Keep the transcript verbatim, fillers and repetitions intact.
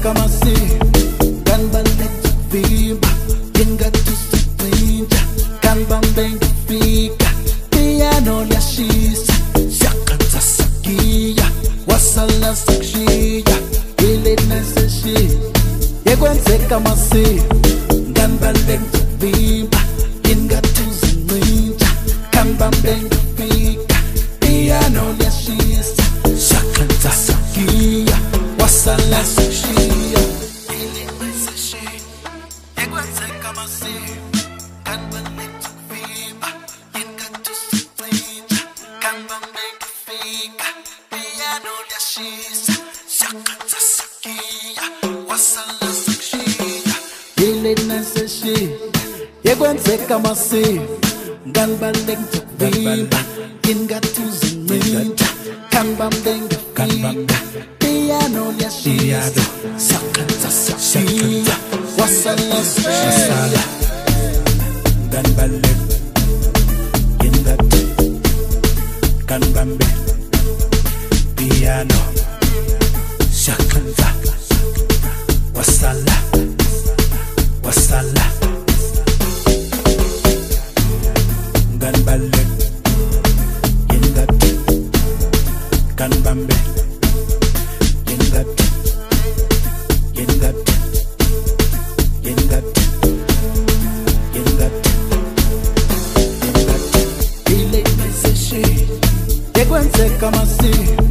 Yekwenzeka masiko kanbaleka vimba ingatusicinja kanbambe ngifika piano liyashisa shakatsa sakiya wasala sakshiya ile naseshiya yekwenzeka masiko kanbaleka vimba ingatusicinja kanbambe ngifika piano liyashisa shakatsa sakiya wasala sakshiya ile naseshiya yekwenzeka masiko kanbaleka vimba ingatusicinja kanbambe ngifika piano liyashisa shakatsa sakiya wasala sakshiya ile naseshiya yekwenzeka masiko kanbaleka vimba ingatusicinja kanbambe ngifika piano liyashisa shakatsa sakiya wasala sakshiya kanbaleka ingatu kanbambe piano shakatsa wasala wasala kanbaleka ingatu kanbambe ingatu ingatu ingatu ingatu ingatu ile meseshe yekwenzeka masiko